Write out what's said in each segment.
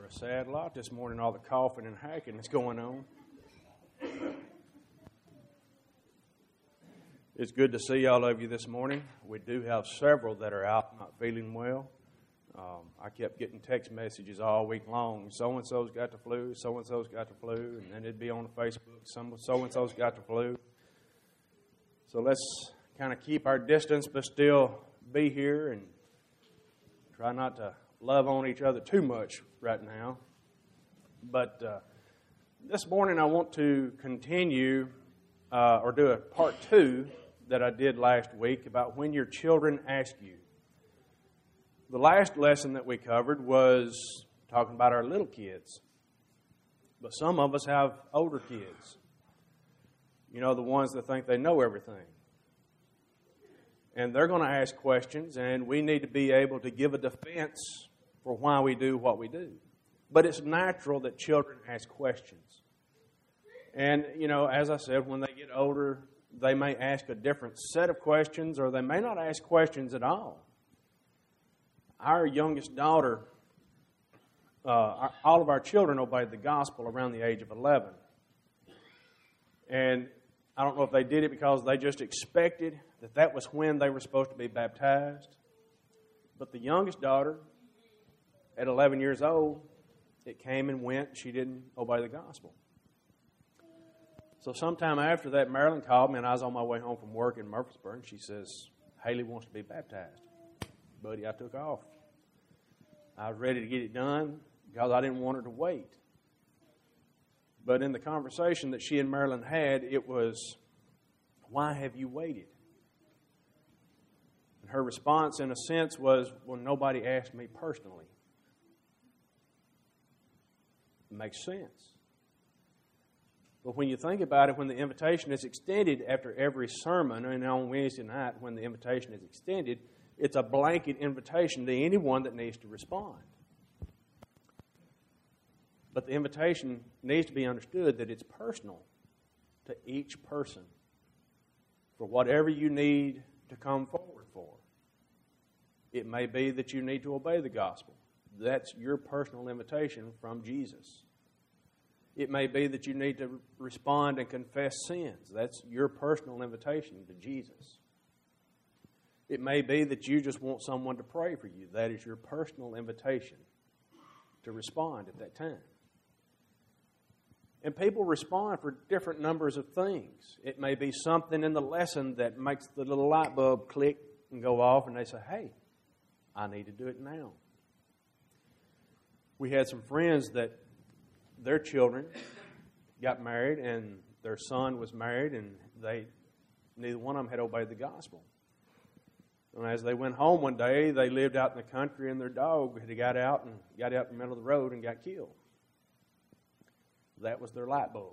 a sad lot this morning, all the coughing and hacking that's going on. It's good to see all of you this morning. We do have several that are out not feeling well. I kept getting text messages all week long. So-and-so's got the flu, so-and-so's got the flu, and then it'd be on Facebook, so-and-so's got the flu. So let's kind of keep our distance but still be here and try not to love on each other too much right now. But this morning I want to continue or do a part 2 that I did last week about when your children ask you. The last lesson that we covered was talking about our little kids. But some of us have older kids. You know, the ones that think they know everything. And they're going to ask questions, and we need to be able to give a defense for why we do what we do. But it's natural that children ask questions. And, you know, as I said, when they get older, they may ask a different set of questions, or they may not ask questions at all. Our youngest daughter, all of our children obeyed the gospel around the age of 11. And I don't know if they did it because they just expected that was when they were supposed to be baptized. But the youngest daughter, at 11 years old, it came and went. She didn't obey the gospel. So sometime after that, Marilyn called me, and I was on my way home from work in Murfreesboro, and she says, Haley wants to be baptized. Buddy, I took off. I was ready to get it done because I didn't want her to wait. But in the conversation that she and Marilyn had, it was, why have you waited? And her response, in a sense, was, well, nobody asked me personally. It makes sense. But when you think about it, when the invitation is extended after every sermon, and on Wednesday night when the invitation is extended, it's a blanket invitation to anyone that needs to respond. But the invitation needs to be understood that it's personal to each person for whatever you need to come forward for. It may be that you need to obey the gospel. That's your personal invitation from Jesus. It may be that you need to respond and confess sins. That's your personal invitation to Jesus. It may be that you just want someone to pray for you. That is your personal invitation to respond at that time. And people respond for different numbers of things. It may be something in the lesson that makes the little light bulb click and go off, and they say, hey, I need to do it now. We had some friends that their children got married, and their son was married, and neither one of them had obeyed the gospel. And as they went home one day, they lived out in the country, and their dog had got out in the middle of the road and got killed. That was their light bulb.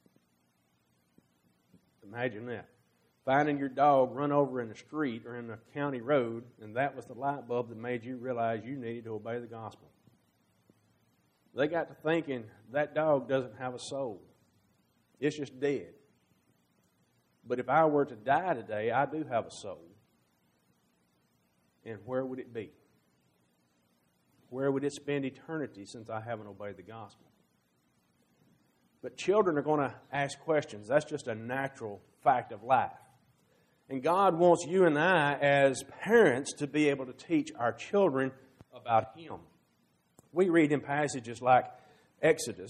Imagine that. Finding your dog run over in the street or in a county road, and that was the light bulb that made you realize you needed to obey the gospel. They got to thinking, that dog doesn't have a soul. It's just dead. But if I were to die today, I do have a soul. And where would it be? Where would it spend eternity since I haven't obeyed the gospel? But children are going to ask questions. That's just a natural fact of life. And God wants you and I as parents to be able to teach our children about Him. We read in passages like Exodus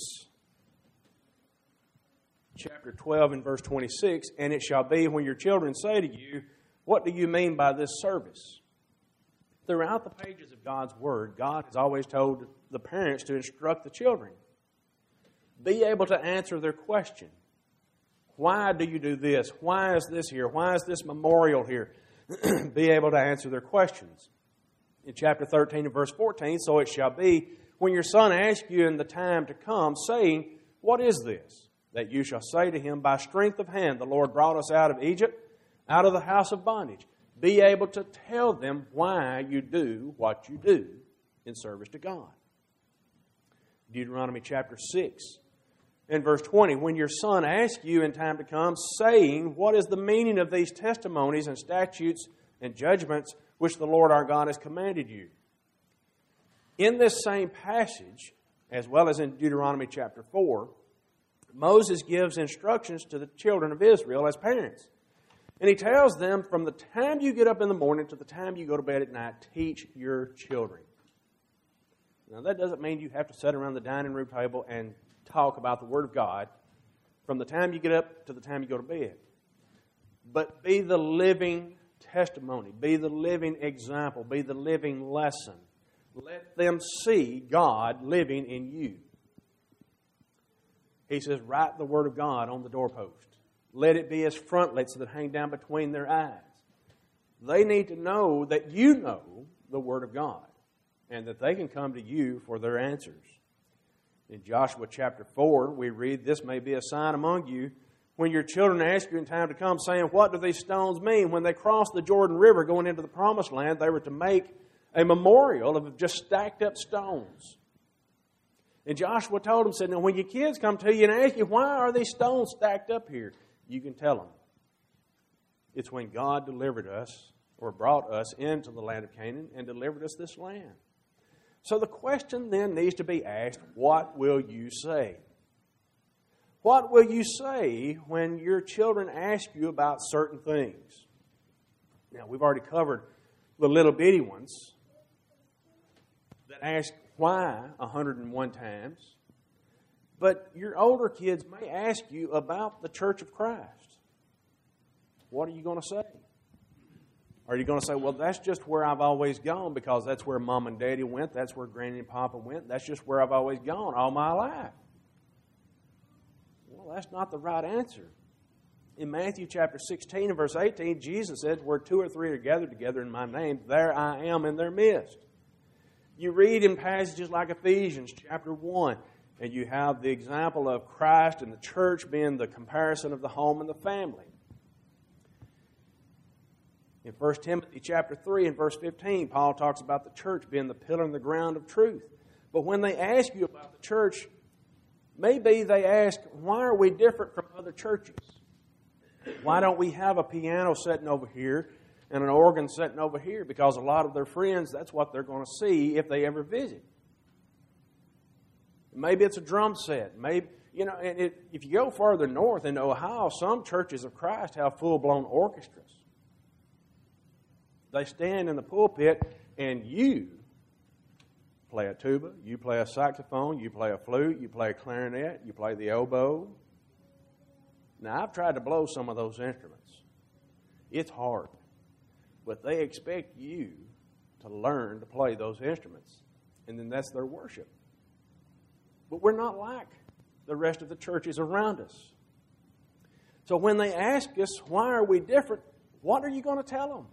chapter 12 and verse 26, and it shall be when your children say to you, what do you mean by this service? Throughout the pages of God's Word, God has always told the parents to instruct the children. Be able to answer their question. Why do you do this? Why is this here? Why is this memorial here? Be able to answer their questions. In chapter 13 and verse 14, so it shall be when your son asks you in the time to come, saying, what is this? That you shall say to him, by strength of hand, the Lord brought us out of Egypt, out of the house of bondage. Be able to tell them why you do what you do in service to God. Deuteronomy chapter 6 and verse 20, when your son asks you in time to come, saying, what is the meaning of these testimonies and statutes and judgments which the Lord our God has commanded you? In this same passage, as well as in Deuteronomy chapter 4, Moses gives instructions to the children of Israel as parents. And he tells them, from the time you get up in the morning to the time you go to bed at night, teach your children. Now, that doesn't mean you have to sit around the dining room table and talk about the Word of God from the time you get up to the time you go to bed. But be the living testimony. Be the living example. Be the living lesson. Let them see God living in you. He says, write the Word of God on the doorpost. Let it be as frontlets that hang down between their eyes. They need to know that you know the Word of God and that they can come to you for their answers. In Joshua chapter 4, we read, this may be a sign among you when your children ask you in time to come, saying, what do these stones mean? When they crossed the Jordan River going into the promised land, they were to make a memorial of just stacked up stones. And Joshua told them, said, now when your kids come to you and ask you, why are these stones stacked up here? You can tell them. It's when God delivered us or brought us into the land of Canaan and delivered us this land. So the question then needs to be asked, what will you say? What will you say when your children ask you about certain things? Now, we've already covered the little bitty ones that ask why 101 times. But your older kids may ask you about the Church of Christ. What are you going to say? Are you going to say, well, that's just where I've always gone because that's where Mom and Daddy went, that's where Granny and Papa went, that's just where I've always gone all my life? Well, that's not the right answer. In Matthew chapter 16 and verse 18, Jesus says, where 2 or 3 are gathered together in my name, there I am in their midst. You read in passages like Ephesians chapter 1, and you have the example of Christ and the church being the comparison of the home and the family. In 1 Timothy chapter 3 and verse 15, Paul talks about the church being the pillar and the ground of truth. But when they ask you about the church, maybe they ask, why are we different from other churches? Why don't we have a piano sitting over here and an organ sitting over here? Because a lot of their friends, that's what they're going to see if they ever visit. Maybe it's a drum set. Maybe, if you go further north into Ohio, some churches of Christ have full-blown orchestras. They stand in the pulpit and you play a tuba, you play a saxophone, you play a flute, you play a clarinet, you play the oboe. Now, I've tried to blow some of those instruments. It's hard. But they expect you to learn to play those instruments. And then that's their worship. But we're not like the rest of the churches around us. So when they ask us, why are we different? What are you going to tell them?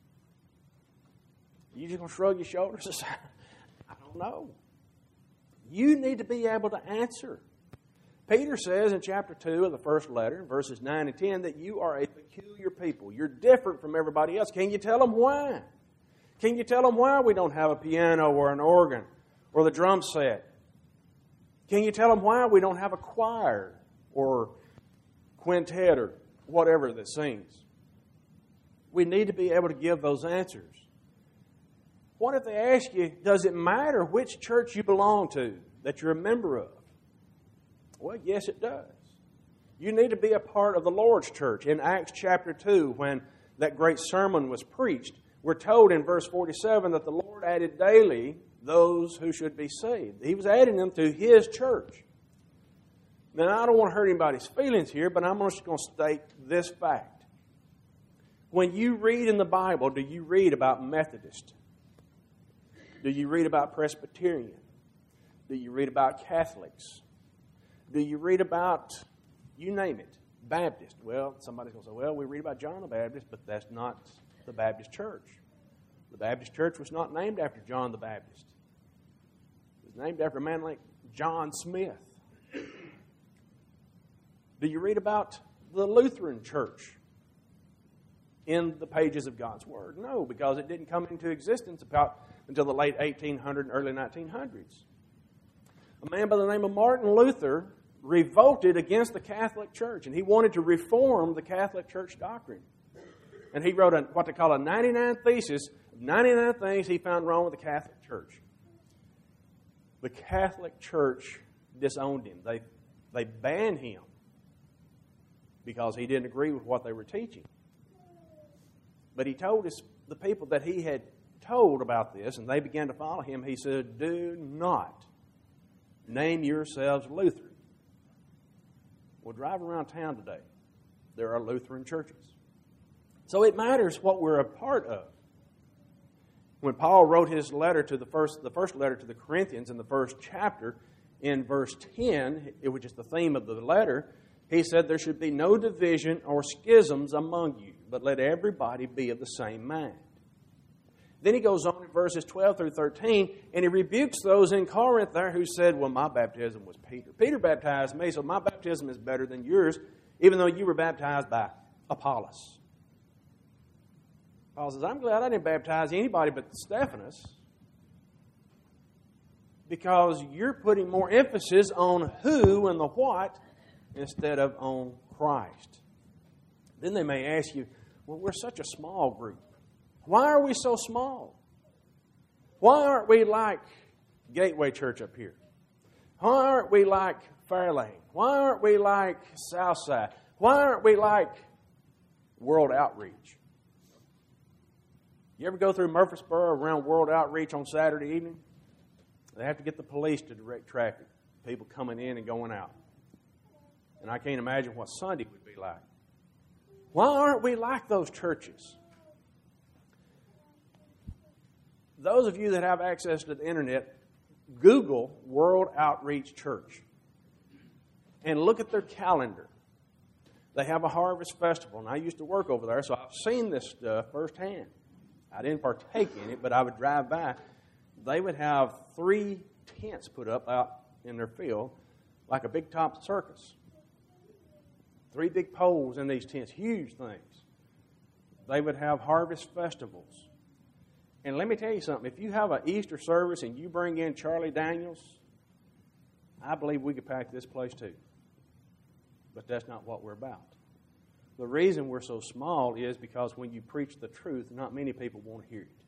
You just going to shrug your shoulders and say, I don't know. You need to be able to answer. Peter says in chapter 2 of the first letter, verses 9 and 10, that you are a peculiar people. You're different from everybody else. Can you tell them why? Can you tell them why we don't have a piano or an organ or the drum set? Can you tell them why we don't have a choir or quintet or whatever that sings? We need to be able to give those answers. What if they ask you, does it matter which church you belong to, that you're a member of? Well, yes, it does. You need to be a part of the Lord's church. In Acts chapter 2, when that great sermon was preached, we're told in verse 47 that the Lord added daily those who should be saved. He was adding them to His church. Now, I don't want to hurt anybody's feelings here, but I'm just going to state this fact. When you read in the Bible, do you read about Methodist? Do you read about Presbyterian? Do you read about Catholics? Do you read about, you name it, Baptist? Well, somebody's going to say, well, we read about John the Baptist, but that's not the Baptist church. The Baptist church was not named after John the Baptist. It was named after a man like John Smith. Do you read about the Lutheran church in the pages of God's Word? No, because it didn't come into existence until the late 1800s and early 1900s. A man by the name of Martin Luther revolted against the Catholic Church, and he wanted to reform the Catholic Church doctrine. And he wrote what they call a 99 thesis of 99 things he found wrong with the Catholic Church. The Catholic Church disowned him. They banned him because he didn't agree with what they were teaching. But he told the people that he had told about this, and they began to follow him, he said, do not name yourselves Lutheran. Well, drive around town today. There are Lutheran churches. So it matters what we're a part of. When Paul wrote his letter to the first letter to the Corinthians in the first chapter, in verse 10, which is the theme of the letter, he said there should be no division or schisms among you, but let everybody be of the same mind. Then he goes on in verses 12 through 13, and he rebukes those in Corinth there who said, well, my baptism was Peter. Peter baptized me, so my baptism is better than yours, even though you were baptized by Apollos. Paul says, I'm glad I didn't baptize anybody but Stephanas, because you're putting more emphasis on who and the what instead of on Christ. Then they may ask you, well, we're such a small group. Why are we so small? Why aren't we like Gateway Church up here? Why aren't we like Fairlane? Why aren't we like Southside? Why aren't we like World Outreach? You ever go through Murfreesboro around World Outreach on Saturday evening? They have to get the police to direct traffic, people coming in and going out. And I can't imagine what Sunday would be like. Why aren't we like those churches? Those of you that have access to the internet, Google World Outreach Church and look at their calendar. They have a harvest festival, and I used to work over there, so I've seen this stuff firsthand. I didn't partake in it, but I would drive by. They would have 3 tents put up out in their field, like a big top circus. 3 big poles in these tents, huge things. They would have harvest festivals. And let me tell you something. If you have an Easter service and you bring in Charlie Daniels, I believe we could pack this place too. But that's not what we're about. The reason we're so small is because when you preach the truth, not many people want to hear it.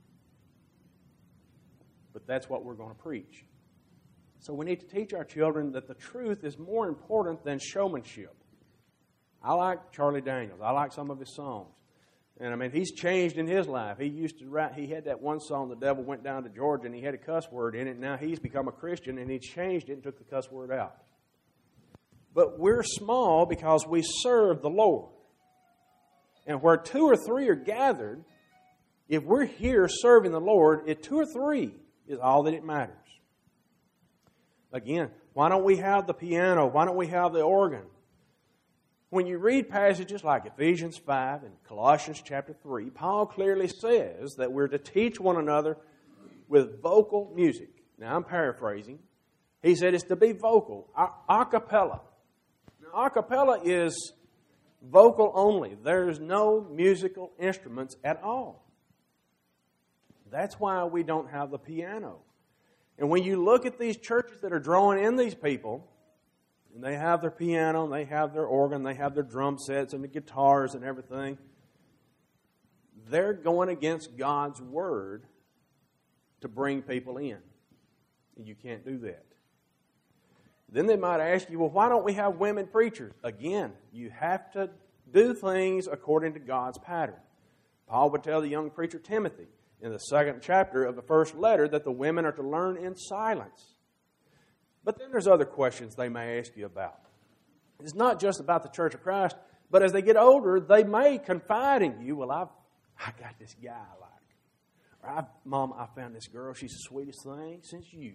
But that's what we're going to preach. So we need to teach our children that the truth is more important than showmanship. I like Charlie Daniels. I like some of his songs. And I mean, he's changed in his life. He used to write, he had that one song, The Devil Went Down to Georgia, and he had a cuss word in it. Now he's become a Christian, and he changed it and took the cuss word out. But we're small because we serve the Lord. And where 2 or 3 are gathered, if we're here serving the Lord, 2 or 3 is all that it matters. Again, why don't we have the piano? Why don't we have the organ? When you read passages like Ephesians 5 and Colossians chapter 3, Paul clearly says that we're to teach one another with vocal music. Now, I'm paraphrasing. He said it's to be vocal, a cappella. Now, a cappella is vocal only. There's no musical instruments at all. That's why we don't have the piano. And when you look at these churches that are drawing in these people, and they have their piano, and they have their organ, they have their drum sets and the guitars and everything, they're going against God's Word to bring people in. And you can't do that. Then they might ask you, well, why don't we have women preachers? Again, you have to do things according to God's pattern. Paul would tell the young preacher Timothy in the 2nd chapter of the first letter that the women are to learn in silence. But then there's other questions they may ask you about. It's not just about the Church of Christ, but as they get older, they may confide in you, well, I got this guy I like. Or, Mom, I found this girl. She's the sweetest thing since you.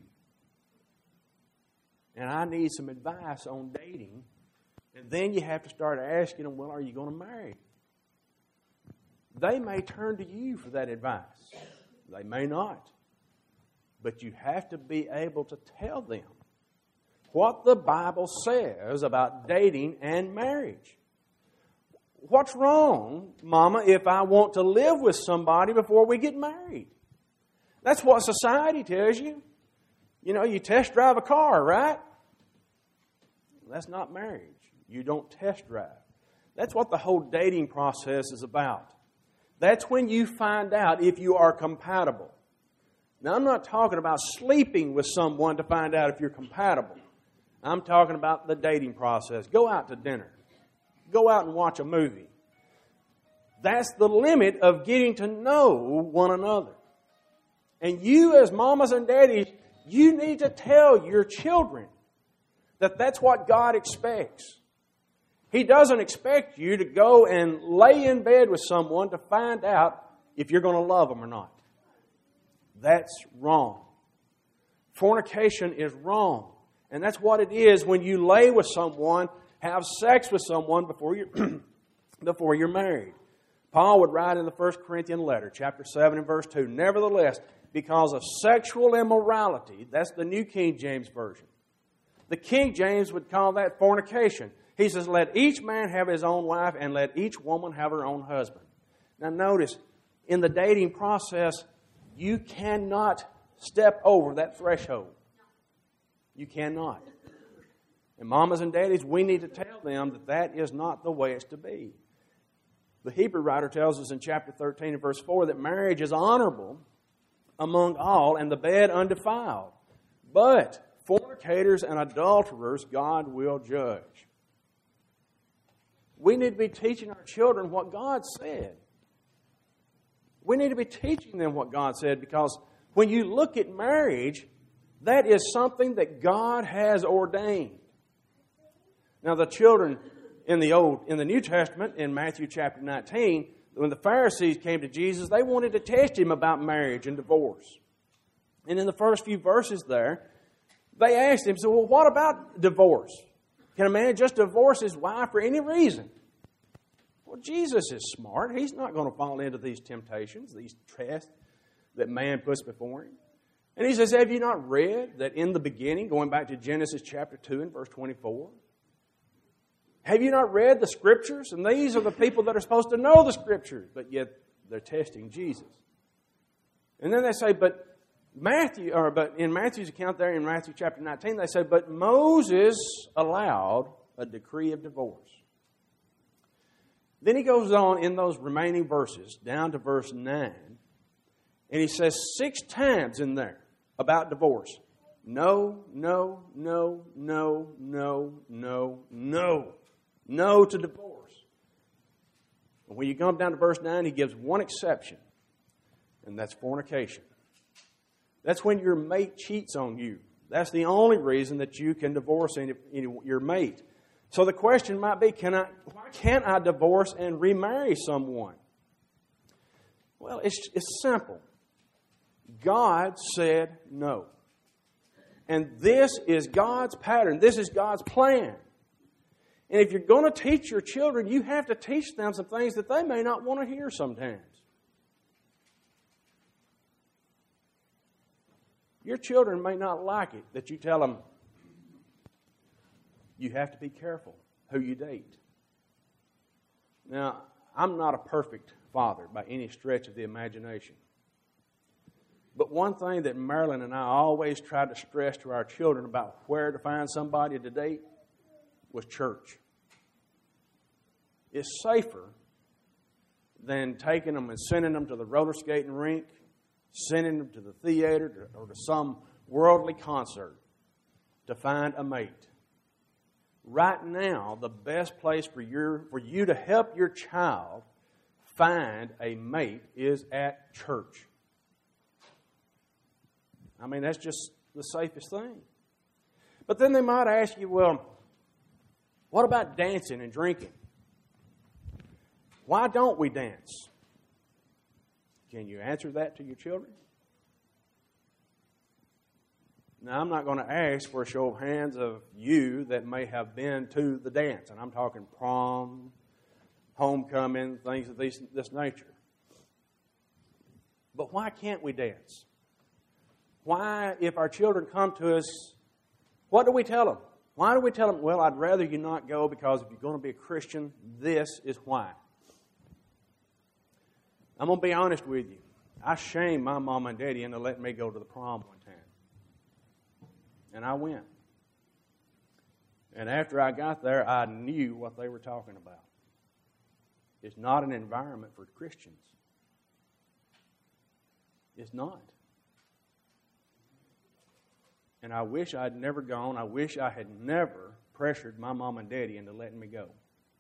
And I need some advice on dating. And then you have to start asking them, well, are you going to marry? They may turn to you for that advice. They may not. But you have to be able to tell them what the Bible says about dating and marriage. What's wrong, Mama, if I want to live with somebody before we get married? That's what society tells you. You know, you test drive a car, right? That's not marriage. You don't test drive. That's what the whole dating process is about. That's when you find out if you are compatible. Now, I'm not talking about sleeping with someone to find out if you're compatible. I'm talking about the dating process. Go out to dinner. Go out and watch a movie. That's the limit of getting to know one another. And you as mamas and daddies, you need to tell your children that that's what God expects. He doesn't expect you to go and lay in bed with someone to find out if you're going to love them or not. That's wrong. Fornication is wrong. And that's what it is when you lay with someone, have sex with someone before you're married. Paul would write in the 1 Corinthians letter, chapter 7 and verse 2, nevertheless, because of sexual immorality, that's the New King James Version. The King James would call that fornication. He says, let each man have his own wife and let each woman have her own husband. Now notice, in the dating process, you cannot step over that threshold. You cannot. And mamas and daddies, we need to tell them that that is not the way it's to be. The Hebrew writer tells us in chapter 13 and verse 4 that marriage is honorable among all and the bed undefiled. But fornicators and adulterers God will judge. We need to be teaching our children what God said. We need to be teaching them what God said, because when you look at marriage, that is something that God has ordained. Now the children in the New Testament, in Matthew chapter 19, when the Pharisees came to Jesus, they wanted to test Him about marriage and divorce. And in the first few verses there, they asked Him, so, well, what about divorce? Can a man just divorce his wife for any reason? Well, Jesus is smart. He's not going to fall into these temptations, these tests that man puts before him. And He says, have you not read that in the beginning, going back to Genesis chapter 2 and verse 24, have you not read the Scriptures? And these are the people that are supposed to know the Scriptures, but yet they're testing Jesus. And then they say, but in Matthew's account there in Matthew chapter 19, they say, but Moses allowed a decree of divorce. Then he goes on in those remaining verses, down to verse 9, and he says 6 times in there about divorce. No, no, no, no, no, no, no. No to divorce. And when you come down to verse 9, he gives one exception, and that's fornication. That's when your mate cheats on you. That's the only reason that you can divorce your mate. So the question might be, why can't I divorce and remarry someone? Well, it's simple. God said no. And this is God's pattern. This is God's plan. And if you're going to teach your children, you have to teach them some things that they may not want to hear sometimes. Your children may not like it that you tell them, you have to be careful who you date. Now, I'm not a perfect father by any stretch of the imagination. But one thing that Marilyn and I always tried to stress to our children about where to find somebody to date was church. It's safer than taking them and sending them to the roller skating rink, sending them to the theater or to some worldly concert to find a mate. Right now, the best place for you to help your child find a mate is at church. I mean, that's just the safest thing. But then they might ask you, well, what about dancing and drinking? Why don't we dance? Can you answer that to your children? Now, I'm not going to ask for a show of hands of you that may have been to the dance. And I'm talking prom, homecoming, things of this nature. But why can't we dance? Why, if our children come to us, what do we tell them? Why do we tell them, well, I'd rather you not go because if you're going to be a Christian, this is why. I'm going to be honest with you. I shamed my mom and daddy into letting me go to the prom one time. And I went. And after I got there, I knew what they were talking about. It's not an environment for Christians. It's not. And I wish I had never gone. I wish I had never pressured my mom and daddy into letting me go.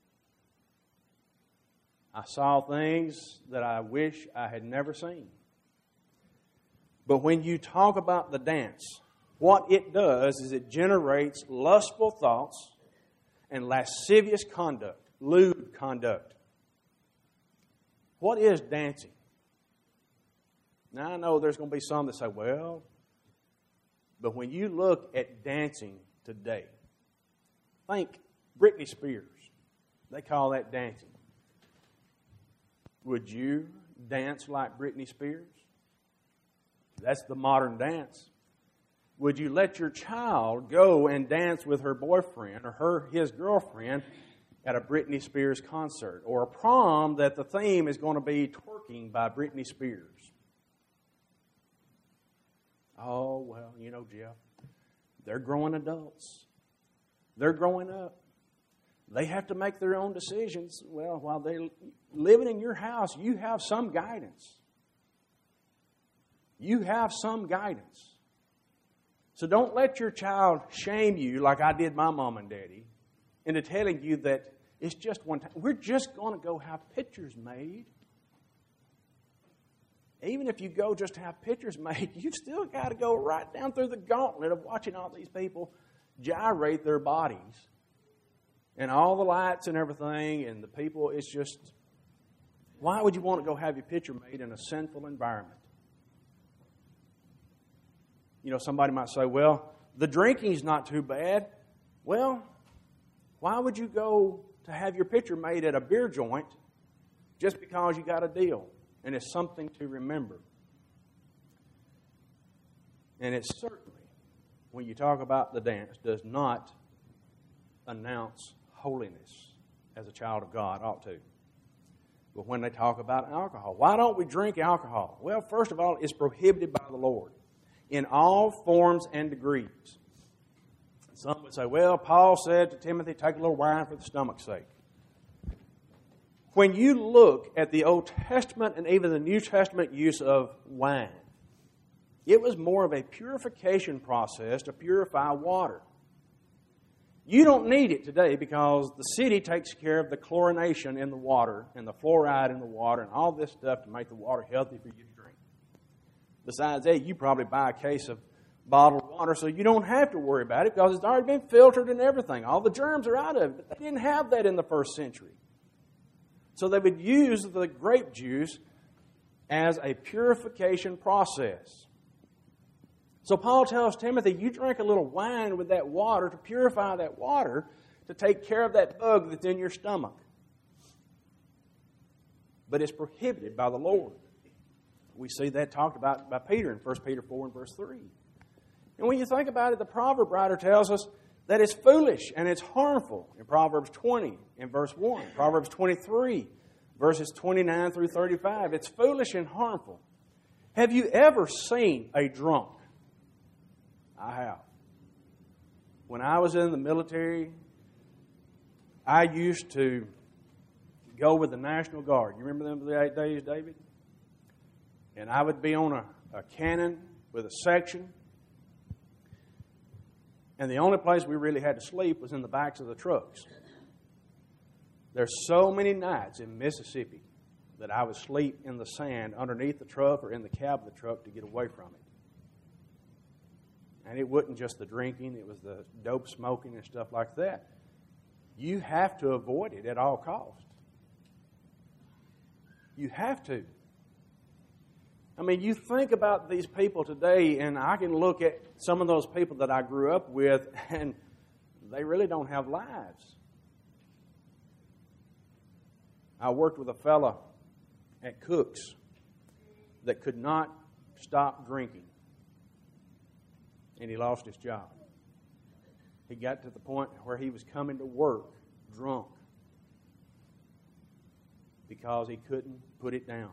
I saw things that I wish I had never seen. But when you talk about the dance, what it does is it generates lustful thoughts and lascivious conduct, lewd conduct. What is dancing? Now, I know there's going to be some that say, well, but when you look at dancing today, think Britney Spears. They call that dancing. Would you dance like Britney Spears? That's the modern dance. Would you let your child go and dance with her boyfriend or his girlfriend at a Britney Spears concert, or a prom that the theme is going to be twerking by Britney Spears? Oh, well, you know, Jeff, they're growing adults. They're growing up. They have to make their own decisions. Well, while they're living in your house, you have some guidance. You have some guidance. So don't let your child shame you like I did my mom and daddy into telling you that it's just one time. We're just going to go have pictures made. Even if you go just to have pictures made, you've still got to go right down through the gauntlet of watching all these people gyrate their bodies and all the lights and everything and the people. It's just, why would you want to go have your picture made in a sinful environment? You know, somebody might say, well, the drinking's not too bad. Well, why would you go to have your picture made at a beer joint just because you got a deal? And it's something to remember. And it certainly, when you talk about the dance, does not announce holiness as a child of God ought to. But when they talk about alcohol, why don't we drink alcohol? Well, first of all, it's prohibited by the Lord in all forms and degrees. Some would say, well, Paul said to Timothy, take a little wine for the stomach's sake. When you look at the Old Testament and even the New Testament use of wine, it was more of a purification process to purify water. You don't need it today because the city takes care of the chlorination in the water and the fluoride in the water and all this stuff to make the water healthy for you to drink. Besides that, you probably buy a case of bottled water so you don't have to worry about it because it's already been filtered and everything. All the germs are out of it. But they didn't have that in the first century. So they would use the grape juice as a purification process. So Paul tells Timothy, you drink a little wine with that water to purify that water to take care of that bug that's in your stomach. But it's prohibited by the Lord. We see that talked about by Peter in 1 Peter 4 and verse 3. And when you think about it, the proverb writer tells us that it's foolish and it's harmful in Proverbs 20 and verse 1. Proverbs 23, verses 29 through 35. It's foolish and harmful. Have you ever seen a drunk? I have. When I was in the military, I used to go with the National Guard. You remember them days, David? And I would be on a cannon with a section. And the only place we really had to sleep was in the backs of the trucks. There's so many nights in Mississippi that I would sleep in the sand underneath the truck or in the cab of the truck to get away from it. And it wasn't just the drinking, it was the dope smoking and stuff like that. You have to avoid it at all costs. You have to. I mean, you think about these people today, and I can look at some of those people that I grew up with, and they really don't have lives. I worked with a fella at Cook's that could not stop drinking, and he lost his job. He got to the point where he was coming to work drunk because he couldn't put it down.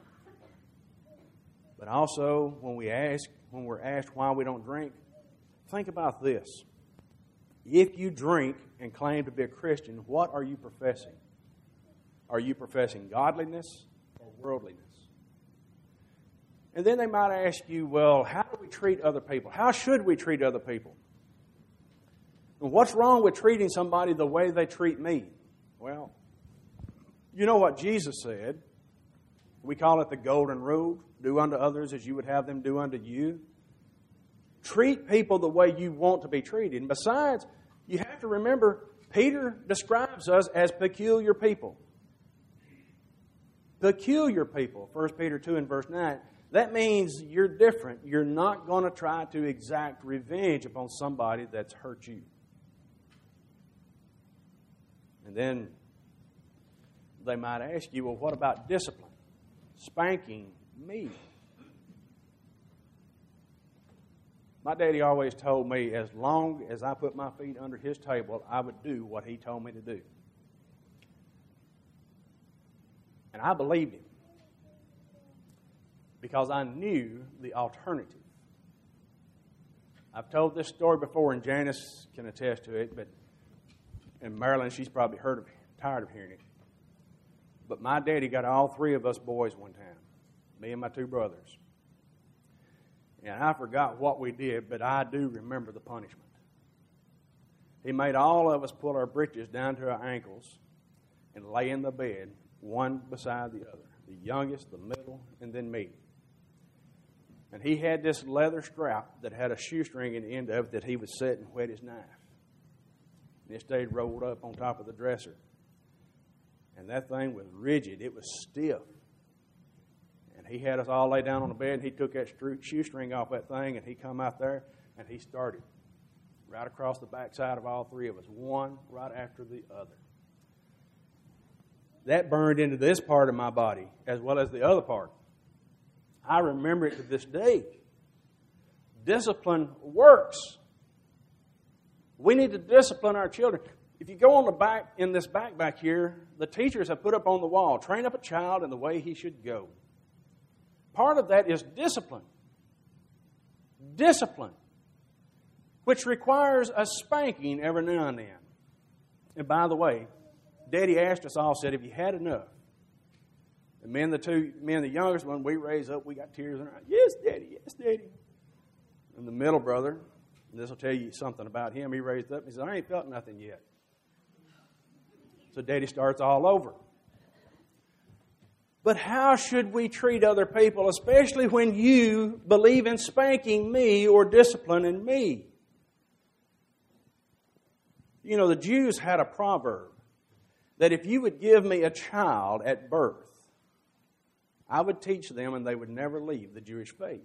But also, when we're asked why we don't drink, think about this. If you drink and claim to be a Christian, what are you professing? Are you professing godliness or worldliness? And then they might ask you, well, how do we treat other people? How should we treat other people? And what's wrong with treating somebody the way they treat me? Well, you know what Jesus said. We call it the golden rule. Do unto others as you would have them do unto you. Treat people the way you want to be treated. And besides, you have to remember, Peter describes us as peculiar people. Peculiar people, 1 Peter 2 and verse 9. That means you're different. You're not going to try to exact revenge upon somebody that's hurt you. And then they might ask you, well, what about discipline? Spanking me. My daddy always told me as long as I put my feet under his table, I would do what he told me to do. And I believed him because I knew the alternative. I've told this story before, and Janice can attest to it, but in Maryland, she's probably tired of hearing it. But my daddy got all three of us boys one time, me and my two brothers. And I forgot what we did, but I do remember the punishment. He made all of us pull our breeches down to our ankles and lay in the bed, one beside the other. The youngest, the middle, and then me. And he had this leather strap that had a shoestring in the end of it that he would set and whet his knife. And it stayed rolled up on top of the dresser. And that thing was rigid. It was stiff. And he had us all lay down on the bed, and he took that shoestring off that thing, and he come out there, and he started right across the backside of all three of us, one right after the other. That burned into this part of my body as well as the other part. I remember it to this day. Discipline works. We need to discipline our children. If you go on the back, in this back here, the teachers have put up on the wall, train up a child in the way he should go. Part of that is discipline. Discipline, which requires a spanking every now and then. And by the way, Daddy asked us all, said, have you had enough? And me and the youngest one, we raised up, we got tears in our eyes. Yes, Daddy, yes, Daddy. And the middle brother, and this will tell you something about him, he raised up and he said, I ain't felt nothing yet. So Daddy starts all over. But how should we treat other people, especially when you believe in spanking me or disciplining me? You know, the Jews had a proverb that if you would give me a child at birth, I would teach them and they would never leave the Jewish faith.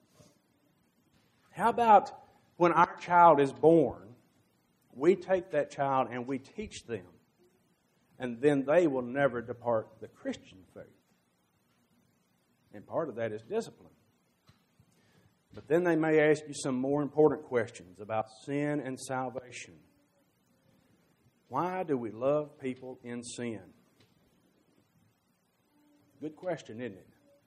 How about when our child is born, we take that child and we teach them, and then they will never depart the Christian faith. And part of that is discipline. But then they may ask you some more important questions about sin and salvation. Why do we love people in sin? Good question, isn't it?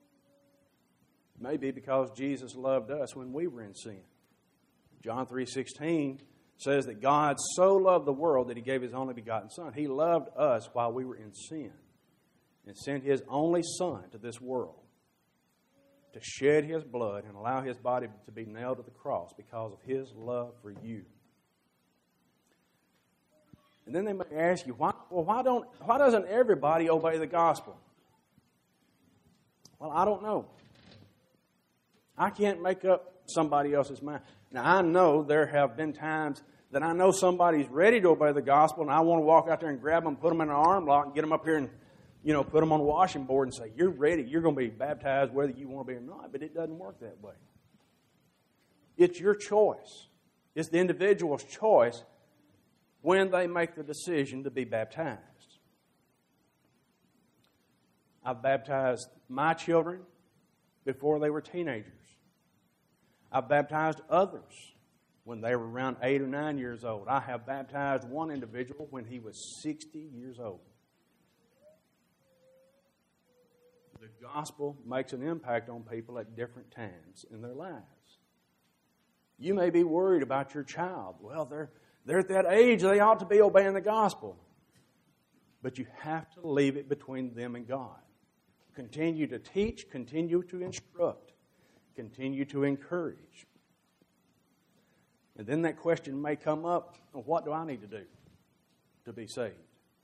Maybe because Jesus loved us when we were in sin. John 3:16 says that God so loved the world that He gave His only begotten Son. He loved us while we were in sin and sent His only Son to this world to shed His blood and allow His body to be nailed to the cross because of His love for you. And then they may ask you, why doesn't everybody obey the gospel? Well, I don't know. I can't make up somebody else's mind. Now, I know there have been times that I know somebody's ready to obey the gospel, and I want to walk out there and grab them, put them in an arm lock, and get them up here and, put them on a washing board and say, you're ready. You're going to be baptized whether you want to be or not. But it doesn't work that way. It's your choice. It's the individual's choice when they make the decision to be baptized. I've baptized my children before they were teenagers. I've baptized others when they were around 8 or 9 years old. I have baptized one individual when he was 60 years old. The gospel makes an impact on people at different times in their lives. You may be worried about your child. Well, they're at that age, they ought to be obeying the gospel. But you have to leave it between them and God. Continue to teach, continue to instruct. Continue to encourage. And then that question may come up, well, what do I need to do to be saved?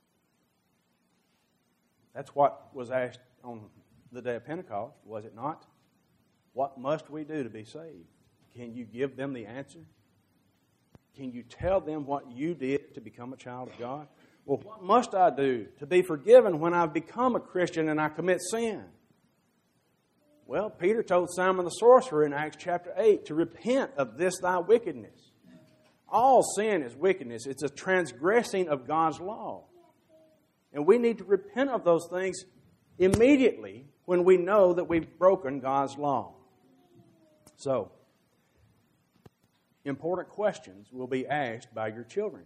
That's what was asked on the day of Pentecost, was it not? What must we do to be saved? Can you give them the answer? Can you tell them what you did to become a child of God? Well, what must I do to be forgiven when I've become a Christian and I commit sin? Well, Peter told Simon the sorcerer in Acts chapter 8 to repent of this thy wickedness. All sin is wickedness. It's a transgressing of God's law. And we need to repent of those things immediately when we know that we've broken God's law. So, important questions will be asked by your children.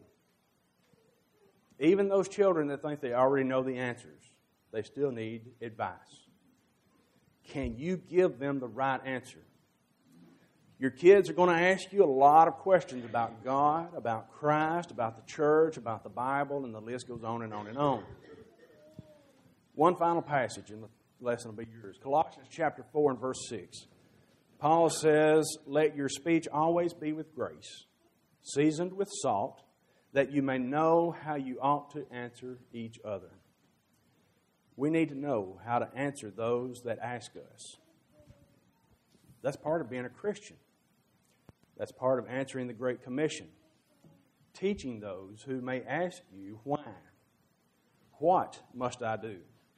Even those children that think they already know the answers, they still need advice. Can you give them the right answer? Your kids are going to ask you a lot of questions about God, about Christ, about the church, about the Bible, and the list goes on and on and on. One final passage in the lesson will be yours. Colossians chapter 4 and verse 6. Paul says, "Let your speech always be with grace, seasoned with salt, that you may know how you ought to answer each other." We need to know how to answer those that ask us. That's part of being a Christian. That's part of answering the Great Commission. Teaching those who may ask you why. What must I do?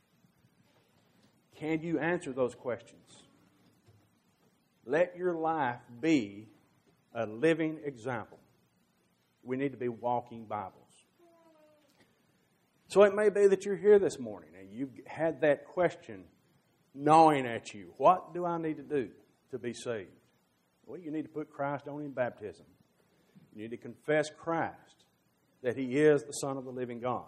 Can you answer those questions? Let your life be a living example. We need to be walking Bibles. So it may be that you're here this morning and you've had that question gnawing at you. What do I need to do to be saved? Well, you need to put Christ on in baptism. You need to confess Christ, that He is the Son of the living God.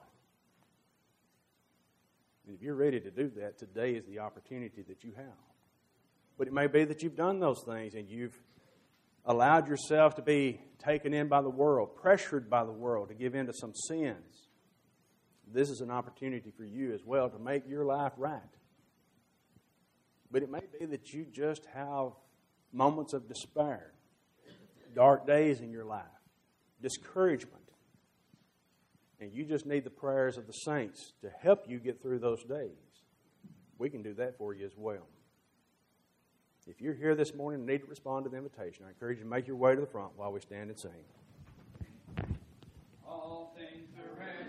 And if you're ready to do that, today is the opportunity that you have. But it may be that you've done those things and you've allowed yourself to be taken in by the world, pressured by the world to give in to some sins. This is an opportunity for you as well to make your life right. But it may be that you just have moments of despair, dark days in your life, discouragement. And you just need the prayers of the saints to help you get through those days. We can do that for you as well. If you're here this morning and need to respond to the invitation, I encourage you to make your way to the front while we stand and sing. All things are ready.